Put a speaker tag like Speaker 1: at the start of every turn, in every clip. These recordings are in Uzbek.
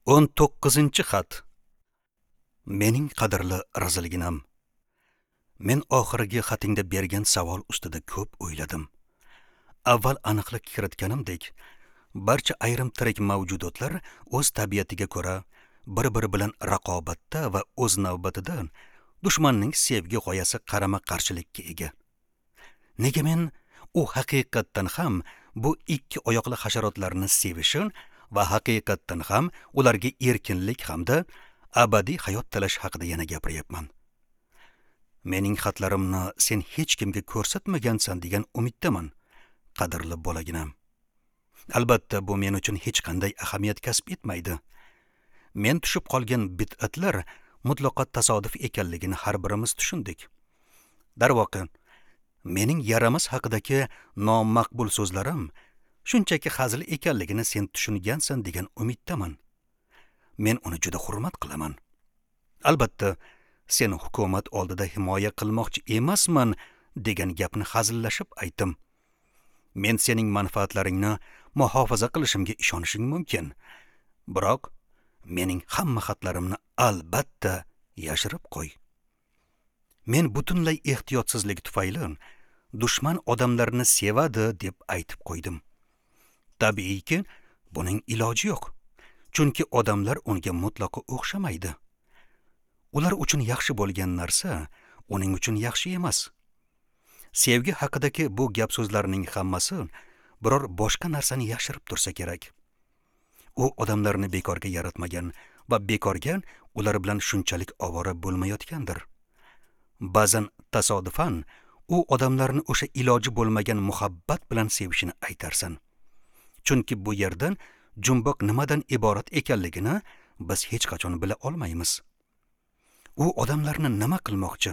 Speaker 1: 19-xat. Mening qadrli razilginam. Men oxirgi xatingda bergan savol ustida ko'p o'yladim. Avval aniqlik kiritganimdek, barcha ayrim tirik mavjudotlar o'z tabiatiga ko'ra bir-biri bilan raqobatda va o'z navbatida dushmanning sevgi g'oyasi qarama-qarshilikka ega. Nega men u haqiqatdan ham bu ikki oyoqli hasharotlarni sevishi va haqiqatdan ham ularga erkinlik hamda abadiy hayot tilash haqida yana gapiryapman. Mening xatlarimni sen hech kimga ko'rsatmagansan degan umiddaman, qadrli bolaginam. Albatta bu men uchun hech qanday ahamiyat kasb etmaydi. Men tushib qolgan bid'atlar mutlaqo tasodif ekanligini har birimiz tushundik. Darvoqe, mening yaramas haqidagi nomaqbul so'zlarim shunchaki hazil ekanligini sen tushungansan degan umiddaman. Men uni juda hurmat qilaman. Albatta, sen hukumat oldida himoya qilmoqchi emasman degan gapni hazillashib aytdim. Men sening manfaatlaringni muhofaza qilishimga ishonishing mumkin. Biroq mening hamma xatlarimni albatta yashirib qo'y. Men butunlay ehtiyotsizlik tufayli dushman odamlarni sevadi deb aytib qo'ydim. Tabiiyki, buning iloji yo'q. Chunki odamlar unga mutlaqo o'xshamaydi. Ular uchun yaxshi bo'lgan narsa uning uchun yaxshi emas. Sevgi haqidagi bu gap so'zlarning hammasi biror boshqa narsani yashirib tursa kerak. U odamlarni bekorga yaratmagan va bekorga ular bilan shunchalik ovora bo'lmayotgandir. Ba'zan tasodifan u odamlarni o'sha iloji bo'lmagan muhabbat bilan sevishini aytarsan. Chunki bu yerdan jumboq nimadan iborat ekanligini biz hech qachon bila olmaymiz. U odamlarni nima qilmoqchi?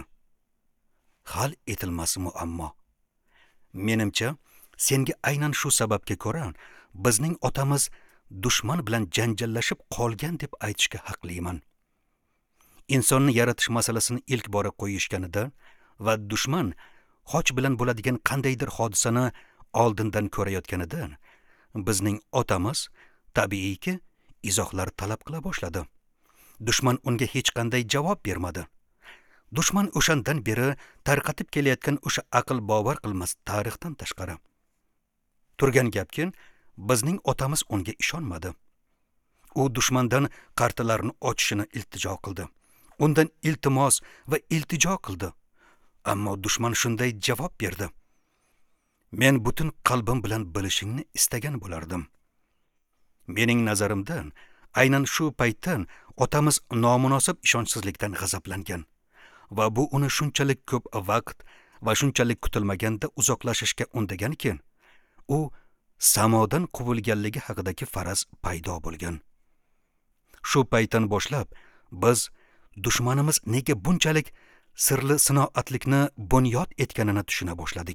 Speaker 1: Hal etilmas muammo. Menimcha, senga aynan shu sababga ko'ra bizning otamiz dushman bilan janjallashib qolgan deb aytishga haqliman. Insonni yaratish masalasini ilk bora qo'yishganida va dushman xoch bilan bo'ladigan qandaydir hodisani oldindan ko'rayotganida bizning otamiz tabiiyki izohlar talab qila boshladi. Dushman unga hech qanday javob bermadi. Dushman o'shandan beri tarqatib kelayotgan o'sha aql bovar qilmas tarixdan tashqari. Turgan gapki, bizning otamiz unga ishonmadi. U dushmandan qartalarni ochishini iltijo qildi. Undan iltimos va iltijo qildi. Ammo dushman shunday javob berdi. Men butun qalbim bilan bilishingni istagan bo'lardim. Mening nazarimdan aynan shu paytdan otamiz nomunosib ishonchsizlikdan g'azablangan va bu uni shunchalik ko'p vaqt va shunchalik kutilmaganda uzoqlashishga undaganki, u samodan quvilganligi haqidagi faraz paydo bo'lgan. Shu paytdan boshlab biz dushmanimiz nega bunchalik sirli sinoatlikni bunyod etganini tushuna boshladik.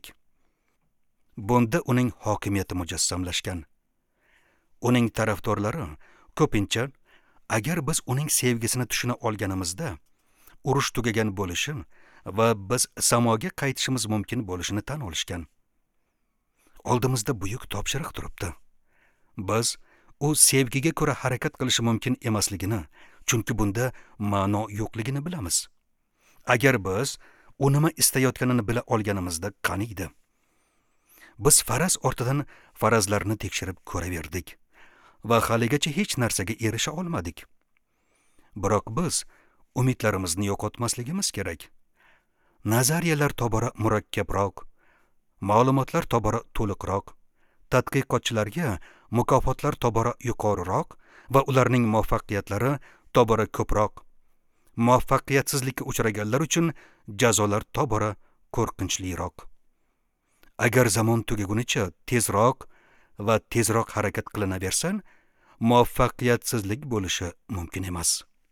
Speaker 1: Bunda uning hokimiyati mujassamlashgan. Uning tarafdorlari ko'pincha agar biz uning sevgisini tushuna olganimizda urush tugagan bo'lishi va biz samoga qaytishimiz mumkin bo'lishini tan olishgan. Oldimizda buyuk topshiriq turibdi. Biz u sevgiga ko'ra harakat qilishi mumkin emasligini, chunki bunda ma'no yo'qligini bilamiz. Agar biz u nima istayotganini bila olganimizda qaniydi? Biz faraz ortidan farazlarni tekshirib ko'raverdik va haligacha hech narsaga erisha olmadik. Biroq biz umidlarimizni yo'qotmasligimiz kerak. Nazariyalar tobora murakkabroq, ma'lumotlar tobora to'liqroq, tadqiqotchilarga mukofotlar tobora yuqoriroq va ularning muvaffaqiyatlari tobora ko'proq. Muvaffaqiyatsizlikka uchraganlar uchun jazolar tobora qo'rqinchliroq. Agar zamon tugagunicha tezroq va tezroq harakat qilinaversan, muvaffaqiyatsizlik bo'lishi mumkin emas.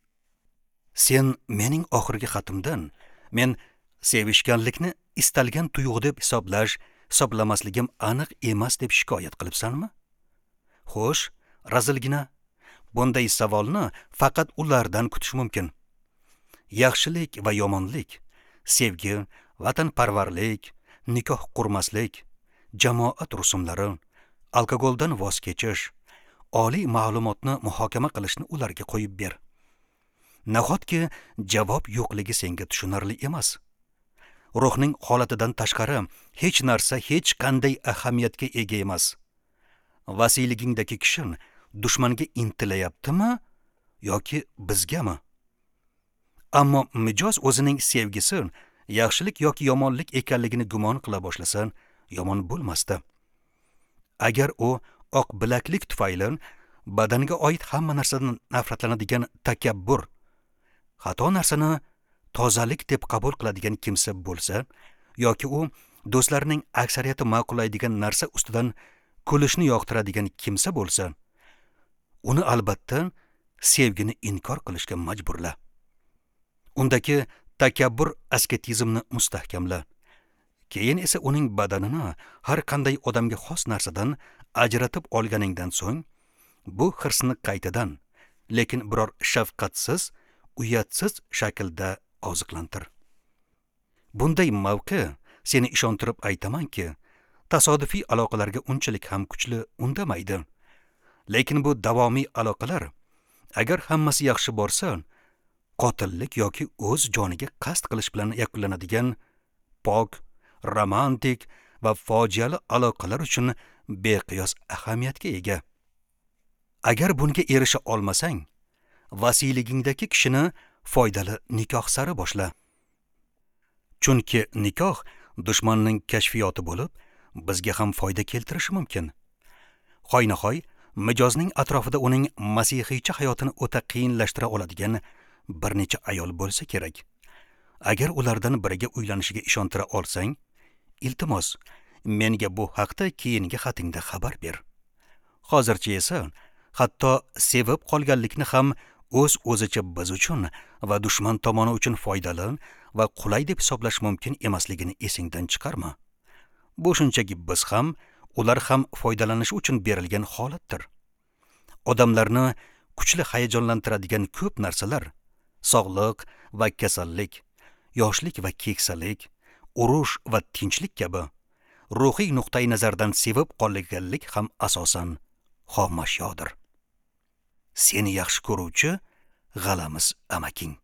Speaker 1: Sen mening oxirgi xatimdan men sevishganlikni istalgan tuyg'u deb hisoblamasligim aniq emas deb shikoyat qilibsanmi? Xo'sh, razilgina, bunday savolni faqat ulardan kutish mumkin. Yaxshilik va yomonlik, sevgi, vatanparvarlik, nikoh qurmaslik, jamoat rusumlari, alkogoldan voz kechish, oliy ma'lumotni muhokama qilishni ularga qo'yib ber. Nahotki javob yo'qligi senga tushunarli emas. Ruhning holatidan tashqari hech narsa hech qanday ahamiyatga ega emas. Vasiyligingdagi kishi dushmanga intilayaptimi yoki bizgami? Ammo mijoz o'zining sevgisi yaxshilik yoki yomonlik ekanligini gumon qila boshlasa, yomon bo'lmasdi. Agar u oq bilaklik tufayli badaniga oid hamma narsadan nafratlanadigan takabbur, xato narsani tozalik deb qabul qiladigan kimsa bo'lsa, yoki u do'stlarining aksariyati ma'qullaydigan narsa ustidan kulishni yoqtiradigan kimsa bo'lsa, uni albatta sevgini inkor qilishga majburla. Undagi takabbur asketizmni mustahkamla. Keyin esa uning badanini har qanday odamga xos narsadan ajratib olganingdan so'ng, bu hirsni qaytadan, lekin biror shafqatsiz, uyatsiz shaklda oziqlantir. Bunday mavqe seni ishontirib aytamanki, tasodifiy aloqalarga unchalik ham kuchli undamaydi. Lekin bu davomiy aloqalar, agar hammasi yaxshi borsa, qotillik yoki o'z joniga qasd qilish bilan yakunlanadigan pok, romantik va fojiali aloqalar uchun beqiyos ahamiyatga ega. Agar bunga erisha olmasang, vasiyligingdagi kishini foydali nikoh sari boshla. Chunki nikoh dushmanning kashfiyoti bo'lib, bizga ham foyda keltirishi mumkin. Hoynahoy mijozning atrofida uning masihiycha hayotini o'ta qiyinlashtira oladigan bir necha ayol bo'lsa kerak. Agar ulardan biriga uylanishiga ishontira olsang, iltimos, menga bu haqda keyingi xatingda xabar ber. Hozircha esa, hatto sevib qolganlikni ham o'z-o'zicha biz uchun va dushman tomoni uchun foydali va qulay deb hisoblash mumkin emasligini esingdan chiqarma. Bu shunchaki biz ham, ular ham foydalanishi uchun berilgan holatdir. Odamlarni kuchli hayajonlantiradigan ko'p narsalar, sog'liq va kasallik, yoshlik va keksalik, urush va tinchlik kabi ruhiy nuqtai nazardan sevib qolganlik ham asosan xomashyodir. Seni yaxshi ko'ruvchi g'alamis amaking.